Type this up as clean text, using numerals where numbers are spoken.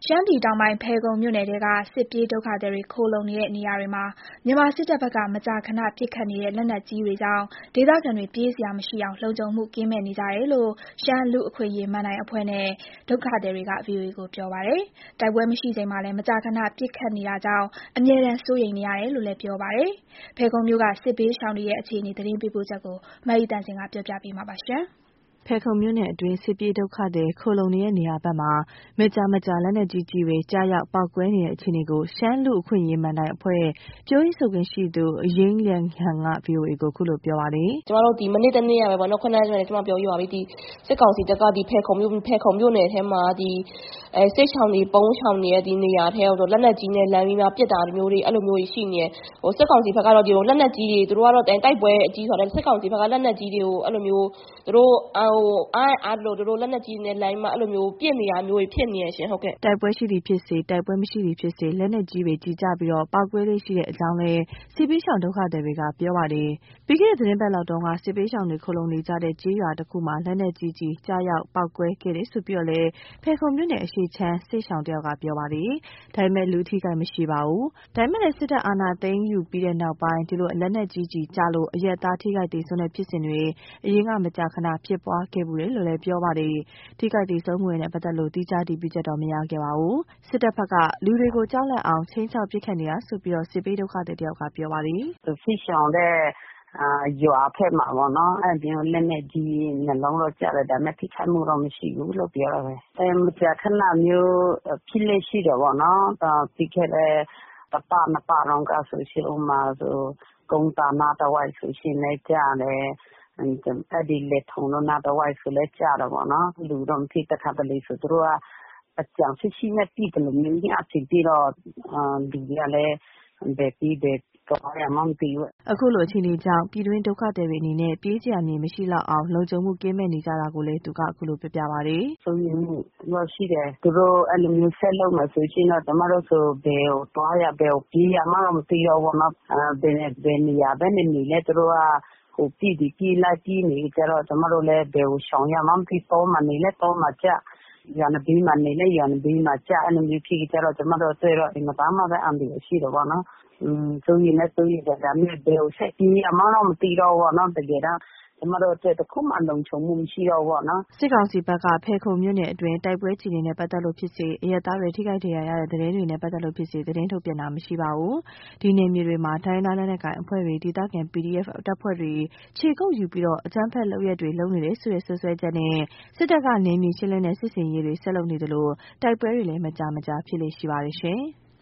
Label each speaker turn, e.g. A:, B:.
A: ရှမ်းပြည်တောင်ပိုင်းဖယ်ခုံမြို့နယ်ထဲကစစ်ပြေးဒုက္ခသည်တွေခိုလှုံနေတဲ့နေရာတွေမှာမြန်မာစစ်တပ်ဘက်ကမကြာခဏပစ်ခတ်နေတဲ့လက်နက်ကြီးတွေကြောင့်ဒေသခံတွေပြေးစရာမရှိအောင်လုံခြုံမှုကင်းမဲ့နေကြတယ်လို့ရှမ်းလူ့အခွင့်အရေးမဏ္ဍိုင်အဖွဲ့နဲ့ဒုက္ခသည်တွေက VOA ကိုပြောပါတယ်။တိုက်ပွဲမရှိချိန်မှာလည်းမကြာခဏပစ်ခတ်နေတာကြောင့်အမြဲတမ်းစိုးရိမ်နေရတယ်လို့လည်းပြောပါတယ်။ဖယ်ခုံမြို့ကစစ်ဘေးရှောင်တွေရဲ့အခြေအနေသတင်းပေးပို့ချက်ကိုမအိသန့်စင်ကပြောပြပေးမှာပါ။
B: ဖယ်ခုံမြို့နယ်အတွင်းစစ်ပြေးဒုက္ခသည်ခိုလှုံနေတဲ့နေရာဘက်မှာမကြာလက်နက်ကြီးတွေကြားရောက်ပေါက်ကွဲနေတဲ့အခြေအနေကိုရှမ်းလူ့အခွင့်အရေးမဏ္ဍိုင်အဖွဲ့ပြောရေးဆိုခွင့်ရှိသူယိင်းလျန်းဟန်က VOA ကိုခုလိုပြောပါတယ်
C: ။ကျမတို့ဒီမနေ့တနေ့ရပဲပေါ့နော်ခုနကကျမပြောပြပါပြီဒီစစ်ကောင်စီတပ်ကဒီဖယ်ခုံမြို့နယ်ထဲမှာဒီစစ်ရှောင်တွေပုံးရှောင်နေတဲ့ဒီနေရာထဲကိုလက်နက်ကြီးနဲ့လမ်းပြီးမှပစ်တာမျိုးတွေအဲ့လိုမျိုးရှိနေတယ်ဟိုစစ်ကောင်စီဘက်ကတော့ဒီလိုလက်နက်ကြီးတွေသူတို့ကတော့တိုက်ပွဲအကြီးဆိုတော့စစ်ကောင်စီဘက်ကလက်နက်ကြီးတွေကိုအဲ့လိုမျိုးသူတို့အားလို့တို့လက်နက်ကြီးနဲ့လိုင်းမှာအဲ့လိုမျိုးပြစ်နေရမျိုးဖြစ်နေရရှင်ဟုတ်ကဲ့
B: တိုက်ပွဲရှိသည်ဖြစ်စေတိုက်ပွဲမရှိသည်ဖြစ်စေလက်နက်ကြီးတွေကြီးကြပြီးတော့ပောက်ကွဲလေးရှိတဲ့အကြောင်းလဲစစ်ပေးရှောင်ဒုက္ခသည်တွေကပြောပါတယ်ပြီးခဲ့တဲ့သတင်းပတ်လောက်တုန်းကစစ်ပေးရှောင်တွေခိုလုံနေကြတဲ့ကြေးရွာတစ်ခုမှာလက်နက်ကြီးကြားရောက်ပောက်ကွဲခဲ့တယ်ဆိုပြီးတော့လဲဖယ်ခုံမြို့နယ်အရှိချမ်းစစ်ရှောင်တယောက်ကပြောပါတယ်ဒါပေမဲ့လူထိခိုက်မရှိပါဘူးဒါပေမဲ့စစ်တပ်အာဏာသိမ်းယူပြီးတဲ့နောက်ပိုင်းဒီလိုလက်နက်ကြီးကြလို့အရက်သားထိခိုက်ဒေဆုံးတဲ့ဖြစ်စဉ်တွေအရင်ကမကြာခဏဖြစ်ပွားခဲ့ဘူးတယ်လို့လည်းပြောပါတယ်ထိခိုက်ဒေဆုံးမှုတွေနဲ့ပတ်သက်လို့တိကျတည်ပြုချက်တော့မရခဲ့ပါဘူးစစ်တပ်ဘက်ကလူတွေကိုကြောက်လန့်အောင်ချင်းချောက်ပစ်ခတ်နေတာဆိုပြီးတော့စစ်ပေးဒုက္ခသည်တယောက်ကပြောပါတယ်
D: စစ်ရှောင်တဲ့ရွာဖက်မှာပေါ့နော်အဲ့ဒီလက်နဲ့ကြီးနှလုံးတော့ကြားတယ်ဒါပေမဲ့ထိခိုက်မှုတော့မရှိဘူးလို့ပြောရပဲမကြာခဏမျိုးဖြစ်လေရှိတယ်ပေါ့နော်ပြီးခဲ့တဲ့တပတ်နှစ်ပတ်တော့ကဆိုရှင်ဥမာဆိုကုန်းတာနာတဝိုက်ဆိုရှင်လည်းကြားတယ်အဲ့ဒီလက်ထုံတော့နာတဝိုက်ဆိုလည်းကြားတယ်ပေါ့နော်လူတော့မဖြစ်တခါတလေဆိုသူတို့ကအကြောင်းရှိနဲ့ပြည်တယ်လို့မျိုးအဖြစ်ပြီးတော့လူတွေကလည်းဘယ်ပြီးဘယ်တော့ရမှမသိဘူး
B: အခုလိုအခြေအနေကြောင့်ပြည်တွင်းဒုက္ခသည်တွေအနေနဲ့ပြေးစရာမြေမရှိတော့အောင်လုံခြုံမှုကင်းမဲ့နေကြတာကိုလည်းသူကအခုလိုပြပါတယ်
D: ဆိုရင်တော့ရှိတယ်သူတို့အဲ့လိုမျိုးဆက်လုပ်မှဆိုရှင်တော့ကျမတို့ဆိုဘယ်ကိုတွားရဘယ်ကိုပြေးရမှမသိတော့ဘူးနော်ဘယ်နေရာပဲနေလဲသူတို့ကဟိုပြည်လိုက်ပြည်နေကြတော့ကျမတို့လည်းဘယ်ကိုရှောင်ရမှမသိတော့မှနေလဲတော့မှကြရန်ဘီမနေလဲရန်ဘီမကြအဲ့လိုမျိုးဖြစ်ကြတော့ကျမတို့တွေ့တော့ဒီမှာဘာမှပဲအန်ဒီရှိတော့ဗောနော်ဆိုရင်လည်းဆိုရင်ဒါမျိုးဘယ်ကိုဆက်ပြီးအမှတော့မသိတော့ဗောနော်တကယ်တော့ကျမတို့အတွက်တခုမှလုံခြုံမှုမရှိတော့ဘူးပေါ့နော်
B: စစ်ကောင်စီဘက်ကဖယ်ခုံမြို့နယ်အတွင်းတိုက်ပွဲကြီးနေတဲ့ပတ်သက်လို့ဖြစ်စေအရက်သားတွေထိခိုက်ဒဏ်ရာရတဲ့သတင်းတွေနဲ့ပတ်သက်လို့ဖြစ်စေသတင်းထုတ်ပြန်တာမရှိပါဘူးဒီနယ်မြေတွေမှာတိုင်းသားလက်နက်ကိုင်အဖွဲ့တွေဒေသခံ PDF တပ်ဖွဲ့တွေခြေကုပ်ယူပြီးတော့အကြမ်းဖက်လုပ်ရက်တွေလုပ်နေတယ်ဆိုတဲ့ဆွဆွဲချက်နဲ့စစ်တပ်ကနယ်မြေရှင်းလင်းတဲ့စစ်စင်ရေးတွေဆက်လုပ်နေတယ်လို့တိုက်ပွဲတွေလည်းမကြာဖြစ်လေရှိပါတယ်ရှင်